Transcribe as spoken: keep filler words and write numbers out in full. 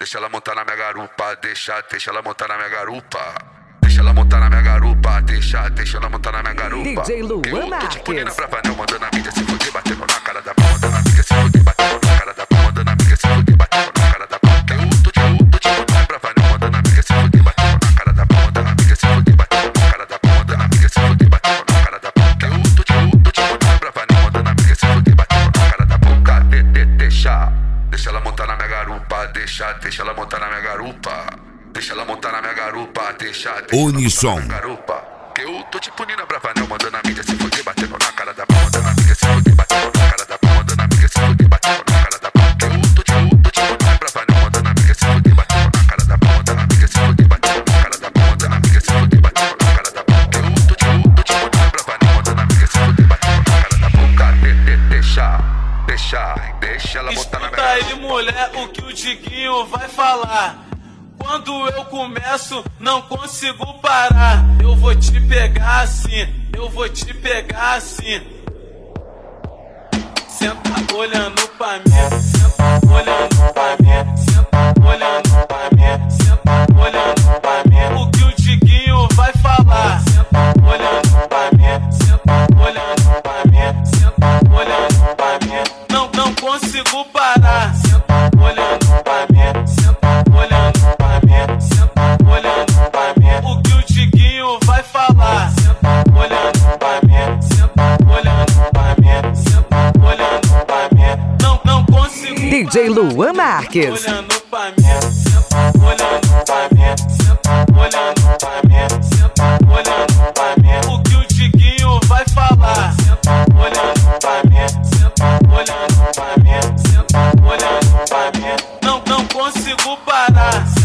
Deixa ela montar na minha garupa, deixa, deixa ela montar na minha garupa. Deixa ela montar na minha garupa, deixa, deixa ela montar na minha garupa. D J Luan eu tô tipo Nina Marques. pra panel, mandando a mídia se fuder, batendo na cara da pau, mandando a mídia se fuder, batendo na cara da pau, mandando a mídia se fuder, batendo na cara da pau. Eu tô tipo, tô tipo Nina pra panel, mandando a mídia se fuder, batendo na cara da pau, mandando a mídia se fuder, batendo na cara da pau, mandando a mídia se fuder, batendo na cara da pau. Eu tô tipo, tô tipo Nina pra panel, mandando a mídia se fuder, batendo na cara da pau. Cadê, de, deixa, deixa ela montar na minha garupa, deixa, deixa ela montar na minha garupa. Deixa ela montar na minha garupa, deixa, deixa Unissom. ela montar na minha garupa. Que eu tô tipo Nina Bravanel, mandando a mídia se fuder, batendo na cara da pau, mandando a mídia se fuder, batendo na cara da pau, mandando a mídia se fuder, batendo na cara da pau. Que eu tô tipo, tô tipo Nina Bravanel, mandando a mídia se fuder, batendo na cara da pau, mandando a mídia se fuder, batendo na cara da pau, mandando a mídia se fuder, batendo na cara da pau. Que eu tô tipo, tô tipo Nina Bravanel, mandando a mídia se fuder, batendo na cara da pau. Cadê, de, deixa, deixa, deixa ela montar na minha garupa. Escuta aí, mulher, o que o Diguinho vai falar. Quando eu começo, não consigo parar. Eu vou te pegar assim, eu vou te pegar assim. Senta olhando pra mim, senta olhando pra mim, senta olhando pra mim, senta olhando pra mim. O que o Diguinho vai falar? Senta olhando pra mim, senta olhando pra mim, senta olhando pra mim. Não, não consigo parar. Senta olhando pra mim, senta olhando pra mim, senta olhando pra mim. O que o Diguinho vai falar? Senta olhando pra mim, senta olhando pra mim, senta olhando pra mim. Não, não consigo D J Luan Marques. olhando pra mim, senta olhando pra mim, senta olhando pra mim, senta olhando pra mim. O que o Diguinho vai falar? Senta olhando pra mim, senta olhando pra mim, senta olhando pra mim. Não, não consigo parar.